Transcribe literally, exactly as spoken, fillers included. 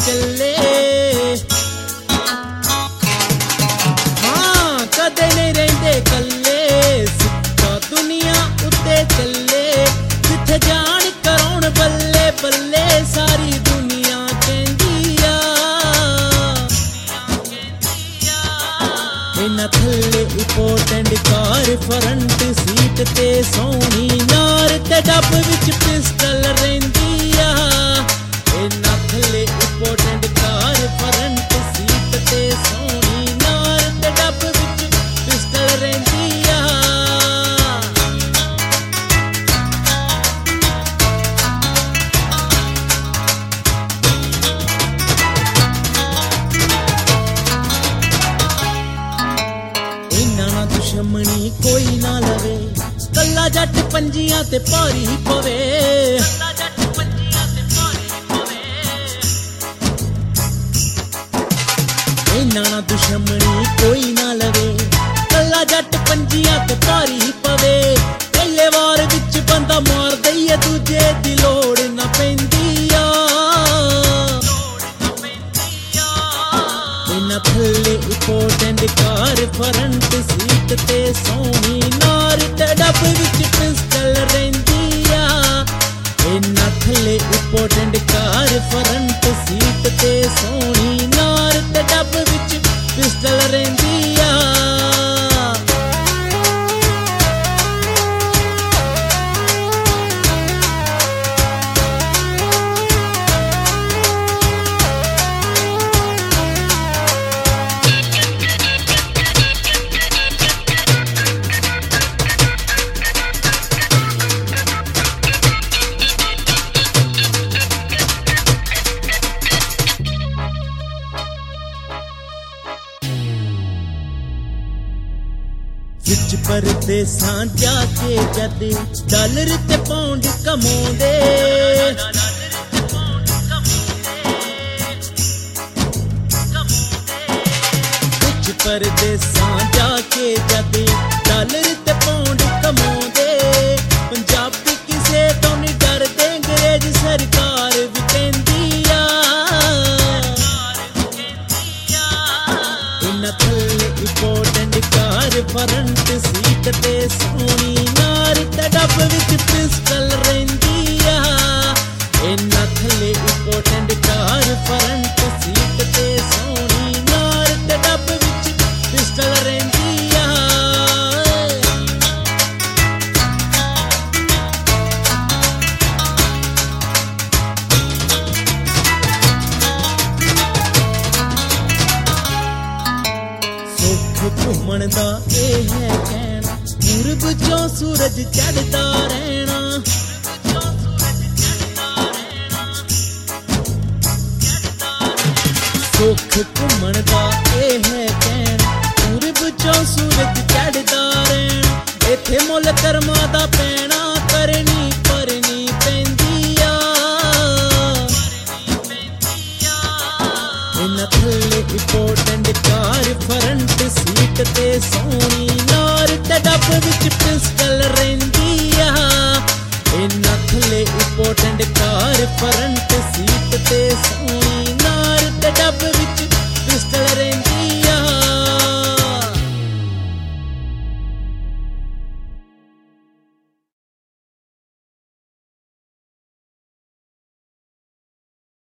ਚੱਲੇ ਹਾਂ ਕਦੇ ਨਹੀਂ ਰਹਿੰਦੇ ਕੱਲੇ ਸਿੱਕਾ ਦੁਨੀਆ ਉੱਤੇ ਚੱਲੇ ਜਿੱਥੇ ਜਾਣ ਕਰਾਉਣ ਬੱਲੇ ਬੱਲੇ ਸਾਰੀ ਦੁਨੀਆ ਕਹਿੰਦੀ ਆ ਇਹਨਾਂ ਥੱਲੇ ਇੰਪੋਰਟੈਂਟ ਕਾਰ ਫਰੰਟ ਸੀਟ ਤੇ ਸੋਹਣੀ ਨਾਰ ਤੇ ਡੱਬ ਵਿੱਚ ਪਿਸਟਲ ਰਹਿੰਦੀ ਆ ਇਹਨਾਂ ਥੱਲੇ ਇੰਪੋਰਟੈਂਟ ਕਾਰ ਫਰੰਟ ਸੀਟ ਤੇ ਸੋਹਣੀ ਨਾਰ ਤੇ ਡੱਬ ਵਿੱਚ ਪਿਸਟਲ ਰਹਿੰਦੀ ਆ ਇਹਨਾਂ ਨਾਲ ਦੁਸ਼ਮਣੀ ਕੋਈ ਨਾ ਲਵੇ ਕੱਲਾ ਜੱਟ ਪੰਜੀਆਂ ਤੇ ਭਾਰੀ ਪਵੇ ਕੱਲਾ ਜੱਟ ਪੰਜੀਆਂ ਤੇ ਭਾਰੀ ਪਵੇ ਇਹਨਾਂ ਨਾਲ ਦੁਸ਼ਮਣੀ ਕੋਈ ਨਾ ਲਵੇ ਕੱਲਾ ਜੱਟ ਪੰਜੀਆਂ ਤੇ ਭਾਰੀ ਪਵੇ ਪਹਿਲੇ ਵਾਰ ਵਿੱਚ ਬੰਦਾ ਮਾਰ ਦਈਏ ਦੂਜੇ ਦੀ ਲੋੜ ਨਾ ਪੈਂਦੀ ਆ ਇਹਨਾਂ ਥੱਲੇ ਇੰਪੋਰਟੈਂਟ ਕਾਰ ਫਰੰਟ ਸੀਟ ਤੇ ਸੋਹਣੀ ਨਾਰ ਤੇ ਡੱਬ ਵਿੱਚ ਪਿਸਟਲ ਰਹਿੰਦੀ ਆ ਇਹਨਾਂ ਥੱਲੇ ਇੰਪੋਰਟੈਂਟ ਕਾਰ ਫਰੰਟ ਸੀਟ ਤੇ ਸੋਹਣੀ ਨਾਰ ਤੇ ਡੱਬ ਵਿੱਚ ਪਿਸਟਲ ਰਹਿੰਦੀ ਆ ਵਿੱਚ ਪਰਦੇਸਾਂ ਜਾ ਕੇ ਜਦ ਡਾਲਰ ਤੇ ਪਾਉਂਡ ਕਮਾਉਂਦੇ ਵਿੱਚ ਪਰਦੇਸਾਂ ਜਾ ਕੇ ਜਦ ਡਾਲਰ ਤੇ ਪਾਉਂਡ ਕਮਾਉਂਦੇ ਪੰਜਾਬੀ ਕਿਸੇ ਤੋਂ ਨਹੀਂ ਡਰਦੇ ਅੰਗਰੇਜ਼ ਸਰਕਾਰ ਵੀ ਕਹਿੰਦੀ ਆ ਇਹਨਾਂ ਥੱਲੇ ਇੰਪੋਰਟੈਂਟ ਕਾਰ ਫਰੰਟ ਸੀਟ ਤੇ ਸੋਹਣੀ ਨਾਰ ਤੇ ਡੱਬ ਵਿੱਚ ਪਿਸਟਲ ਰਹਿੰਦੀ ਆ ਇਹਨਾਂ ਥੱਲੇ ਇੰਪੋਰਟੈਂਟ ਕਾਰ ਫਰੰਟ ਸੀਟ ਤੇ ਸੋਹਣੀ ਨਾਰ ਤੇ ਡੱਬ ਵਿੱਚ ਪਿਸਟਲ ਰਹਿੰਦੀ ਆ ਸੁੱਖ ਘੁੰਮਣ ਦਾ ਇਹ ਹੈ ਕਹਿਣਾ ਪੂਰਬ ਚੋਂ ਸੂਰਜ ਚੜ੍ਹਦਾ ਰਹਿਣਾ ਸੁੱਖ ਘੁੰਮਣ ਦਾ ਇਹ ਹੈ ਕਹਿਣਾ ਪੂਰਬ ਚੋਂ ਸੂਰਜ ਚੜ੍ਹਦਾ ਰਹਿਣਾ ਇੱਥੇ ਮੁੱਲ ਕਰਮਾਂ ਦਾ ਪੈਣਾ ਕਰਨੀ ਭਰਨੀ ਪੈਂਦੀ ਆ ਇਹਨਾਂ ਥੱਲੇ ਇੰਪੋਰਟੈਂਟ ਕਾਰ ਫਰੰਟ ਸੀਟ ਤੇ ਸੋਹਣੀ ਨਾਰ ਤੇ ਡੱਬ ਵਿੱਚ ਪਿਸਟਲ ਰਹਿੰਦੀ ਆ ਇਹਨਾਂ ਥੱਲੇ ਇੰਪੋਰਟੈਂਟ ਕਾਰ ਫਰੰਟ ਸੀਟ ਤੇ